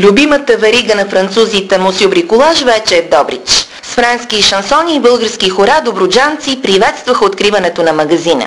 Любимата верига на французите Мусю Бриколаж вече е в Добрич. С френски шансони и български хора добруджанци приветстваха откриването на магазина.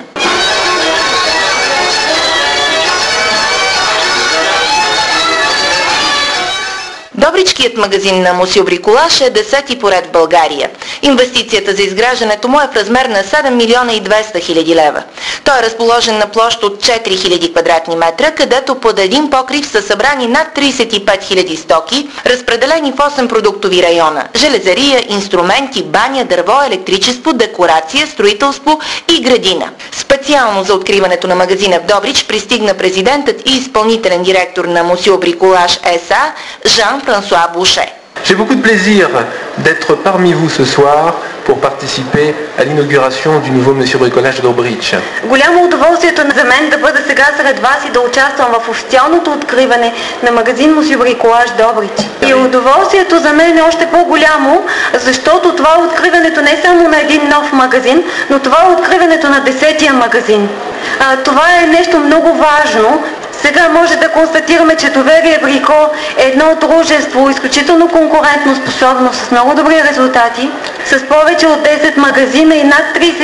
Добричкият магазин на Мусю Бриколаж е 10-ти поред в България. Инвестицията за изграждането му е в размер на 7 милиона и 200 хиляди лева. Той е разположен на площ от 4000 квадратни метра, където под един покрив са събрани над 35 хиляди стоки, разпределени в 8 продуктови района – железария, инструменти, баня, дърво, електричество, декорация, строителство и градина. Специално за откриването на магазина в Добрич пристигна президентът и изпълнителен директор на Мусю Бриколаж СА Jean-François Boucher. J'ai beaucoup de plaisir d'être parmi vous ce soir pour participer à l'inauguration du nouveau Monsieur Bricolage de Dobrich. Голямо удоволствието за мен да бъда сега сред вас и да участвам в официалното откриване на магазин Мусю Бриколаж Добрич. И удоволствието за мен е още по-голямо, защото това е откриването не само на един нов магазин, но това е откриването на 10-тия магазин. Това е нещо много важно. Сега може да констатираме, че Доверие Брико е едно дружество, изключително конкурентно способно, с много добри резултати, с повече от 10 магазина и над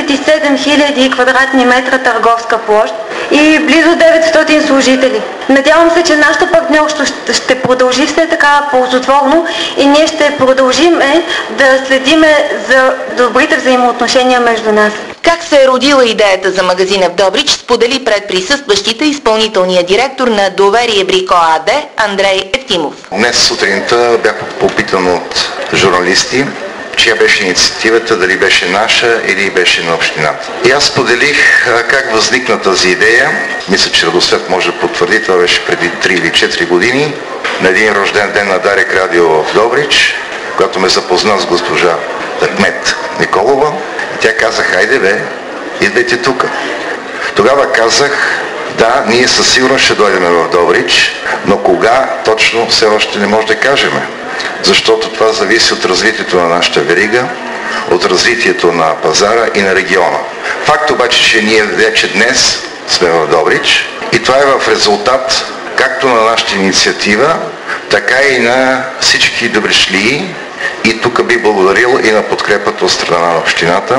37 000 квадратни метра търговска площ и близо 900 служители. Надявам се, че нашето партньорство ще продължи все така ползотворно и ние ще продължим да следиме за добрите взаимоотношения между нас. Как се е родила идеята за магазина в Добрич, сподели пред присъстващите изпълнителния директор на Доверие Брико АД Андрей Евтимов. Днес сутринта бях попитан от журналисти, чия беше инициативата, дали беше наша или беше на общината. И аз споделих как възникна тази идея. Мисля, че Радосвет може да потвърди, това беше преди 3 или 4 години, на един рожден ден на Дарик Радио в Добрич, когато ме запозна с госпожа Ахмет Николова. И тя каза: хайде бе, идвайте тук. Тогава казах: да, ние със сигурност ще дойдем в Добрич, но кога точно все още не може да кажем. Защото това зависи от развитието на нашата верига, от развитието на пазара и на региона. Факт обаче, че ние вече днес сме в Добрич и това е в резултат както на нашата инициатива, така и на всички добришлии. И тук би благодарил и на подкрепата от страна на общината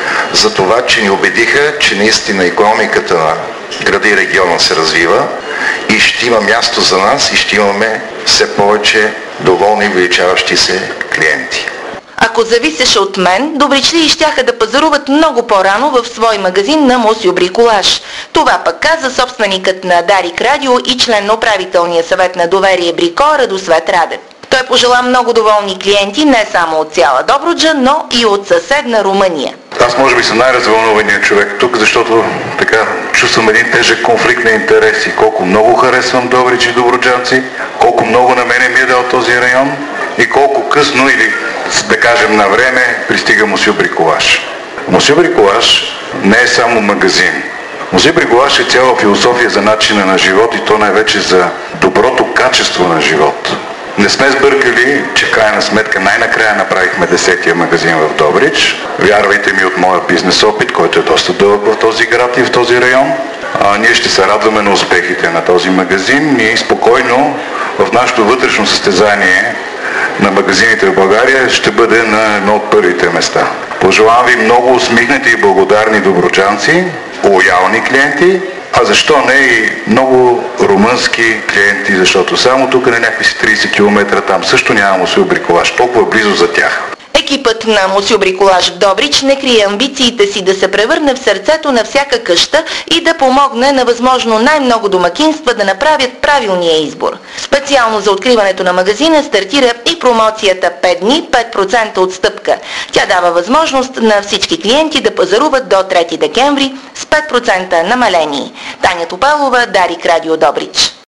за това, че ни убедиха, че наистина икономиката на града и региона се развива и ще има място за нас и ще имаме все повече доволни и увеличаващи се клиенти. Ако зависеше от мен, добричлии щяха да пазаруват много по-рано в свой магазин на Мусю Бриколаж. Това пък каза собственикът на Дарик Радио и член на управителния съвет на Доверие Брико Радосвет Радев. Той пожела много доволни клиенти не само от цяла Добруджа, но и от съседна Румъния. Аз може би съм най-развълнуваният човек тук, защото така чувствам един тежък конфликт на интереси. Колко много харесвам Добрич и добруджанци, колко много на мене ми е дал този район и колко късно или да кажем на време пристига Мусю Бриколаж. Мусю Бриколаж не е само магазин. Мусю Бриколаж е цяла философия за начина на живот и то най-вече за доброто качество на живот. Не сме сбъркали, че в крайна сметка най-накрая направихме 10-тия магазин в Добрич. Вярвайте ми от моя бизнес опит, който е доста дълъг в този град и в този район. Ние ще се радваме на успехите на този магазин и спокойно в нашето вътрешно състезание на магазините в България ще бъде на едно от първите места. Пожелавам ви много усмихнати и благодарни добруджанци, лоялни клиенти, а защо не и много румънски клиенти, защото само тук на някакви си 30 км там също няма Мусю Бриколаж, толкова близо за тях. Екипът на Мусю Бриколаж в Добрич не крие амбициите си да се превърне в сърцето на всяка къща и да помогне на възможно най-много домакинства да направят правилния избор. Специално за откриването на магазина стартира и промоцията 5 дни, 5% отстъпка. Тя дава възможност на всички клиенти да пазаруват до 3 декември с 5% намаление. Таня Топалова, Дарик Радио Добрич.